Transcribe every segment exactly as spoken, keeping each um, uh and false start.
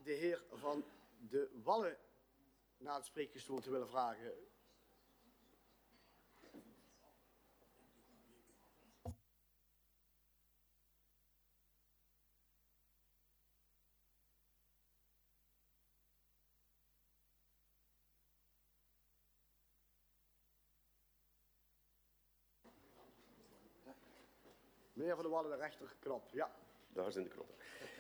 de heer Van de Wallen naar het spreekgestoel te willen vragen. Meneer Van der Wallen, de rechterknop. Ja. Daar zijn de knoppen.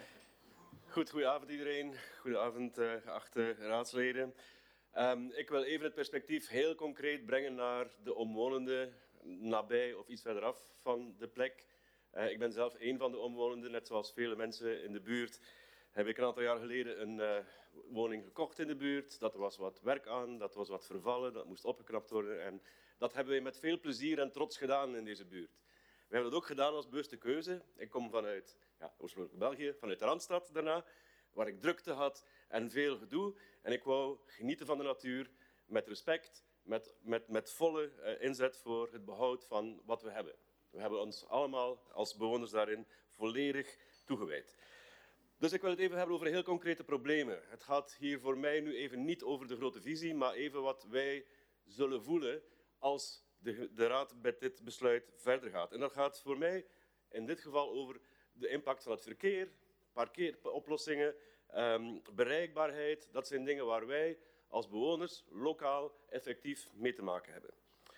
Goed, goedenavond iedereen. Goedenavond, uh, geachte raadsleden. Um, ik wil even het perspectief heel concreet brengen naar de omwonenden nabij of iets verderaf van de plek. Uh, ik ben zelf een van de omwonenden, net zoals vele mensen in de buurt. Heb ik een aantal jaar geleden een uh, woning gekocht in de buurt. Dat was wat werk aan, dat was wat vervallen, dat moest opgeknapt worden. En dat hebben wij met veel plezier en trots gedaan in deze buurt. We hebben dat ook gedaan als bewuste keuze. Ik kom vanuit ja, oorspronkelijk België, vanuit de Randstad daarna, waar ik drukte had en veel gedoe. En ik wou genieten van de natuur met respect, met, met, met volle uh, inzet voor het behoud van wat we hebben. We hebben ons allemaal als bewoners daarin volledig toegewijd. Dus ik wil het even hebben over heel concrete problemen. Het gaat hier voor mij nu even niet over de grote visie, maar even wat wij zullen voelen als de, de Raad met dit besluit verder gaat. En dat gaat voor mij in dit geval over de impact van het verkeer, parkeeroplossingen, um, bereikbaarheid. Dat zijn dingen waar wij als bewoners lokaal effectief mee te maken hebben.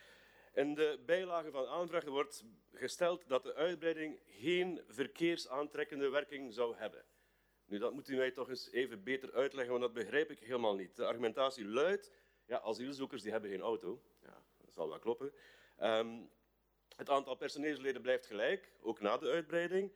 In de bijlage van de aanvraag wordt gesteld dat de uitbreiding geen verkeersaantrekkende werking zou hebben. Nu, dat moet u mij toch eens even beter uitleggen, want dat begrijp ik helemaal niet. De argumentatie luidt, ja, asielzoekers die hebben geen auto. Ja, dat zal wel kloppen. Um, het aantal personeelsleden blijft gelijk, ook na de uitbreiding.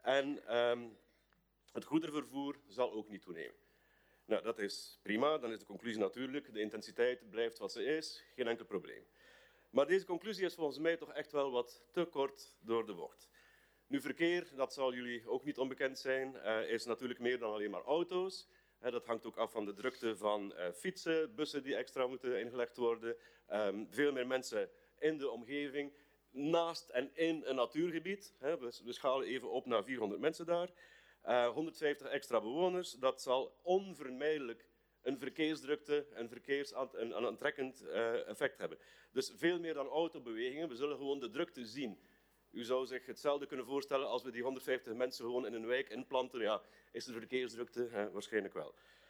En um, het goederenvervoer zal ook niet toenemen. Nou, dat is prima. Dan is de conclusie natuurlijk, de intensiteit blijft wat ze is, geen enkel probleem. Maar deze conclusie is volgens mij toch echt wel wat te kort door de bocht. Nu, verkeer, dat zal jullie ook niet onbekend zijn, uh, is natuurlijk meer dan alleen maar auto's. Uh, dat hangt ook af van de drukte van uh, fietsen, bussen die extra moeten ingelegd worden. Um, veel meer mensen in de omgeving, naast en in een natuurgebied. Hè, we, we schalen even op naar vierhonderd mensen daar. Uh, honderdvijftig extra bewoners, dat zal onvermijdelijk een verkeersdrukte, een, verkeersant, een, een aantrekkend uh, effect hebben. Dus veel meer dan autobewegingen, we zullen gewoon de drukte zien. U zou zich hetzelfde kunnen voorstellen als we die honderdvijftig mensen gewoon in een wijk inplanten. Ja, is de verkeersdrukte? Hè, waarschijnlijk wel.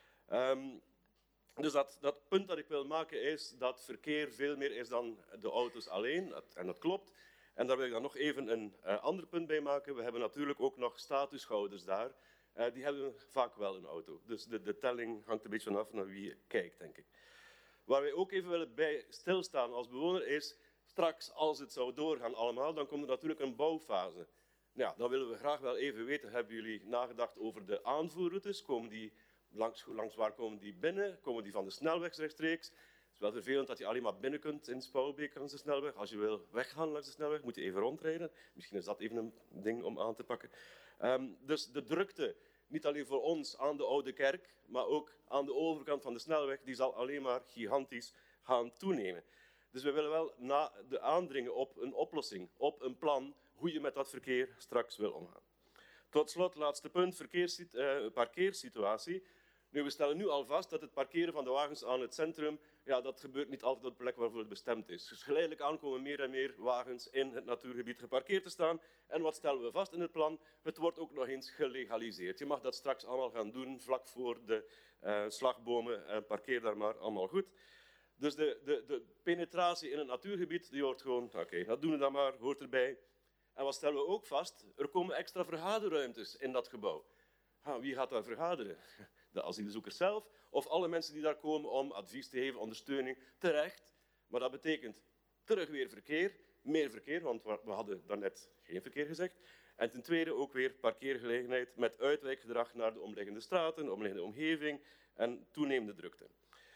Um, dus dat, dat punt dat ik wil maken is dat verkeer veel meer is dan de auto's alleen. Dat, en dat klopt. En daar wil ik dan nog even een uh, ander punt bij maken. We hebben natuurlijk ook nog statushouders daar. Uh, die hebben vaak wel een auto. Dus de, de telling hangt een beetje vanaf naar wie je kijkt, denk ik. Waar wij ook even willen bij stilstaan als bewoner is, straks als het zou doorgaan allemaal, dan komt er natuurlijk een bouwfase. Ja, dan willen we graag wel even weten, hebben jullie nagedacht over de aanvoerroutes? Komen die langs, langs waar komen die binnen? Komen die van de snelweg rechtstreeks? Het is wel vervelend dat je alleen maar binnen kunt in Spouwbeek langs de snelweg. Als je wil weggaan langs de snelweg, moet je even rondrijden. Misschien is dat even een ding om aan te pakken. Um, dus de drukte, niet alleen voor ons aan de Oude Kerk, maar ook aan de overkant van de snelweg, die zal alleen maar gigantisch gaan toenemen. Dus we willen wel na de aandringen op een oplossing, op een plan, hoe je met dat verkeer straks wil omgaan. Tot slot, laatste punt, verkeers, uh, parkeersituatie. Nu, we stellen nu al vast dat het parkeren van de wagens aan het centrum, ja, dat gebeurt niet altijd op de plek waarvoor het bestemd is. Dus geleidelijk aan komen meer en meer wagens in het natuurgebied geparkeerd te staan. En wat stellen we vast in het plan? Het wordt ook nog eens gelegaliseerd. Je mag dat straks allemaal gaan doen, vlak voor de uh, slagbomen. Uh, parkeer daar maar, allemaal goed. Dus de, de, de penetratie in het natuurgebied, die hoort gewoon, oké, okay, dat doen we dan maar, hoort erbij. En wat stellen we ook vast? Er komen extra vergaderruimtes in dat gebouw. Ha, wie gaat daar vergaderen? De asielzoekers zelf of alle mensen die daar komen om advies te geven, ondersteuning, terecht. Maar dat betekent terug weer verkeer, meer verkeer, want we hadden daarnet geen verkeer gezegd. En ten tweede ook weer parkeergelegenheid met uitwijkgedrag naar de omliggende straten, de omliggende omgeving en toenemende drukte.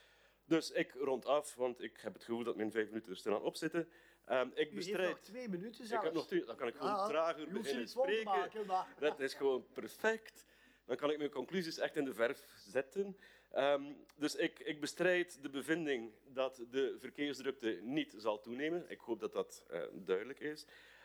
Dus ik rond af, want ik heb het gevoel dat mijn vijf minuten er stilaan op zitten. Um, ik bestrijd... U heeft nog twee minuten zelfs. Ik heb nog twee, dan kan ik gewoon ja, trager beginnen spreken. Maken, maar... Dat is gewoon perfect. Dan kan ik mijn conclusies echt in de verf zetten. Um, dus ik, ik bestrijd de bevinding dat de verkeersdrukte niet zal toenemen. Ik hoop dat dat uh, duidelijk is.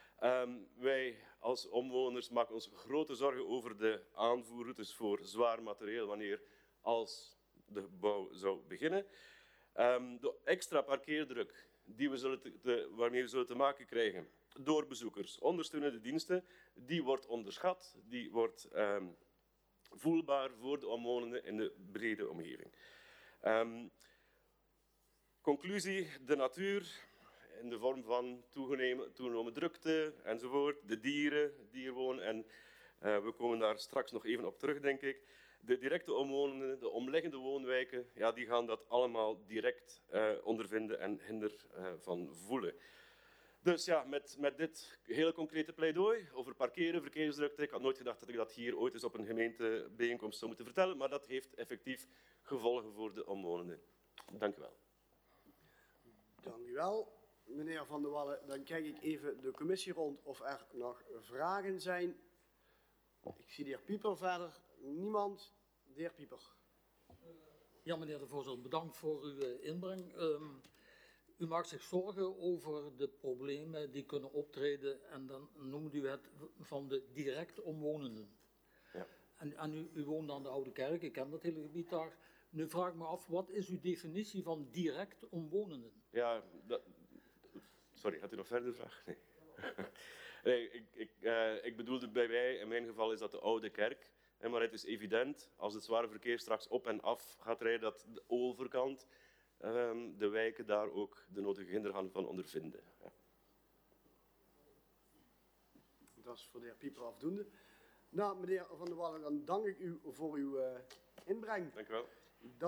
Um, wij als omwoners maken ons grote zorgen over de aanvoerroutes voor zwaar materieel wanneer als de bouw zou beginnen. Um, de extra parkeerdruk die we zullen te, te, waarmee we zullen te maken krijgen door bezoekers, ondersteunende diensten, die wordt onderschat, die wordt um, voelbaar voor de omwonenden in de brede omgeving. Um, conclusie, de natuur in de vorm van toegenomen, toegenomen drukte enzovoort, de dieren die hier wonen en uh, we komen daar straks nog even op terug, denk ik. De directe omwonenden, de omliggende woonwijken, ja, die gaan dat allemaal direct uh, ondervinden en hinder uh, van voelen. Dus ja, met, met dit hele concrete pleidooi over parkeren, verkeersdrukte. Ik had nooit gedacht dat ik dat hier ooit eens op een gemeentebijeenkomst zou moeten vertellen, maar dat heeft effectief gevolgen voor de omwonenden. Dank u wel. Dank u wel, meneer Van der Wallen. Dan kijk ik even de commissie rond of er nog vragen zijn. Ik zie de heer Pieper verder. Niemand. De heer Pieper. Ja, meneer de voorzitter, bedankt voor uw inbreng. Um, u maakt zich zorgen over de problemen die kunnen optreden en dan noemt u het van de direct omwonenden. Ja. En, en u, u woont aan de Oude Kerk, ik ken dat hele gebied daar. Nu vraag ik me af, wat is uw definitie van direct omwonenden? Ja, dat... sorry, had u nog verder vraag? Nee. nee ik, ik, uh, ik bedoelde bij mij, in mijn geval is dat de Oude Kerk. Maar het is evident, als het zware verkeer straks op en af gaat rijden, dat de overkant, um, de wijken daar ook de nodige hinder gaan van ondervinden. Ja. Dat is voor de heer Pieper afdoende. Nou, meneer Van der Wallen, dan dank ik u voor uw uh, inbreng. Dank u wel.